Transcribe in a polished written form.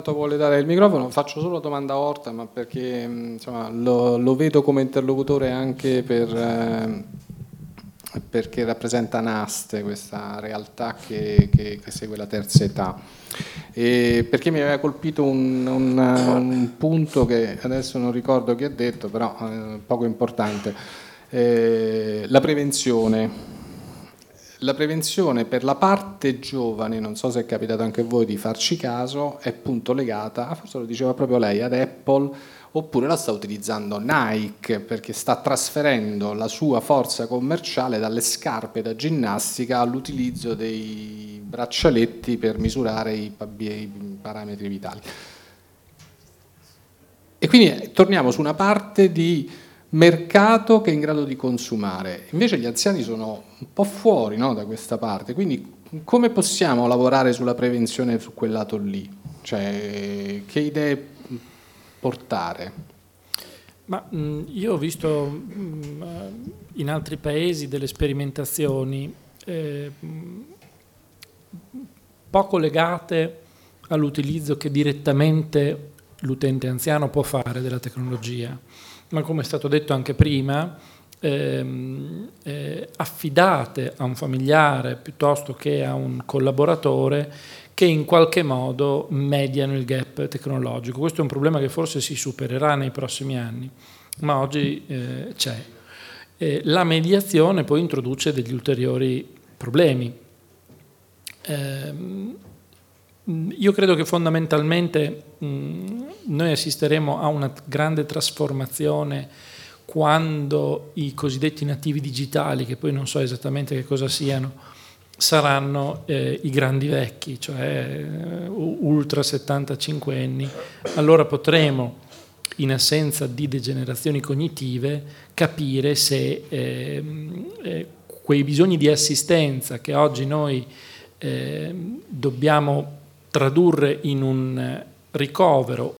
Roberto vuole dare il microfono, faccio solo domanda a Orta, ma perché insomma, lo vedo come interlocutore anche perché rappresenta Naste, questa realtà che segue la terza età. E perché mi aveva colpito un punto che adesso non ricordo chi ha detto, però poco importante, la prevenzione. La prevenzione per la parte giovane, non so se è capitato anche a voi di farci caso, è appunto legata, forse lo diceva proprio lei, ad Apple, oppure la sta utilizzando Nike, perché sta trasferendo la sua forza commerciale dalle scarpe da ginnastica all'utilizzo dei braccialetti per misurare i parametri vitali. E quindi torniamo su una parte di mercato che è in grado di consumare. Invece gli anziani sono un po' fuori, no, da questa parte, quindi come possiamo lavorare sulla prevenzione su quel lato lì? Cioè, che idee portare? Ma io ho visto in altri paesi delle sperimentazioni poco legate all'utilizzo che direttamente l'utente anziano può fare della tecnologia, ma come è stato detto anche prima, affidate a un familiare piuttosto che a un collaboratore che in qualche modo mediano il gap tecnologico. Questo è un problema che forse si supererà nei prossimi anni, ma oggi c'è. La mediazione poi introduce degli ulteriori problemi. Io credo che fondamentalmente noi assisteremo a una grande trasformazione quando i cosiddetti nativi digitali, che poi non so esattamente che cosa siano, saranno i grandi vecchi, cioè ultra 75enni. Allora potremo, in assenza di degenerazioni cognitive, capire se quei bisogni di assistenza che oggi noi dobbiamo tradurre in un ricovero